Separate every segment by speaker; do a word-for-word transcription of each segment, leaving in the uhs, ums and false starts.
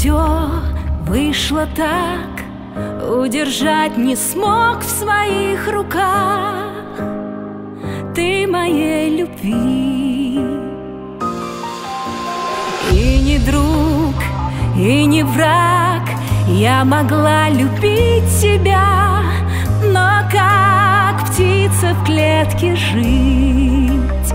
Speaker 1: все вышло так, удержать не смог в своих руках ты моей любви. И не друг, и не враг, я могла любить тебя, но как птица в клетке жить?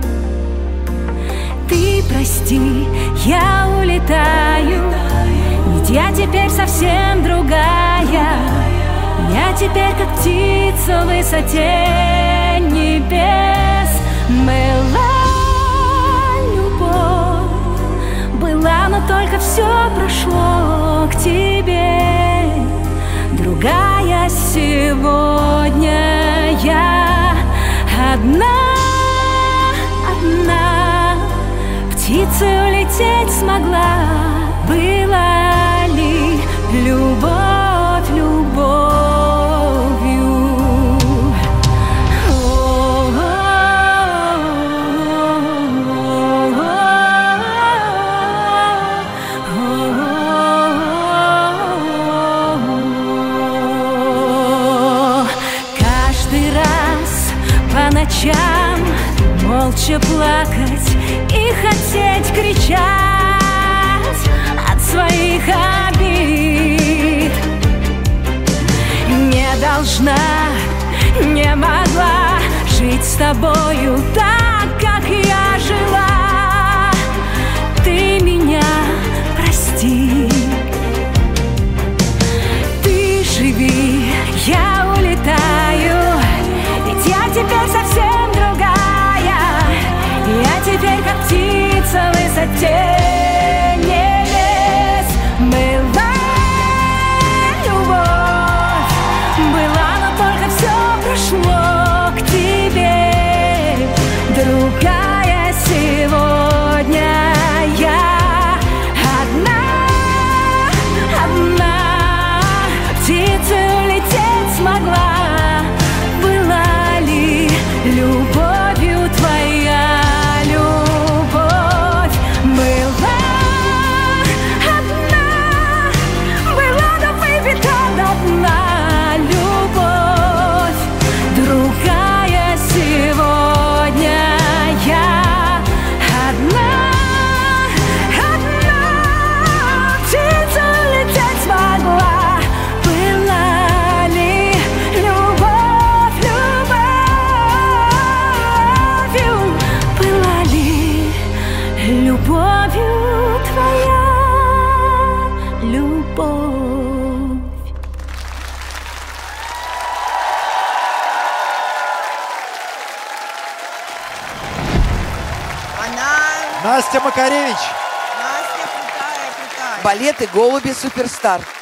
Speaker 1: Ты прости, я улетаю, ведь я теперь совсем другая. Я теперь как птица в высоте небес. Была любовь, была, но только все прошло к тебе. Другая сегодня я одна, одна. Птицей улететь смогла, была ли любовь любовью? Каждый раз по ночам молча плакать и хотеть кричать от своих обид. Не должна, не могла жить с тобою так, как я жила. Ты меня прости. Ты живи, я улетаю, ведь я теперь совсем другая. Я теперь как птица в высоте небес. Была любовь, была, но только все прошло к тебе. Другая сегодня я одна, одна. Птицей улететь смогла, была ли любовью твоя? Любовью твоя любовь.
Speaker 2: Она...
Speaker 3: Настя Макаревич.
Speaker 2: Настя крутая, крутая.
Speaker 4: Балет и голуби суперстар.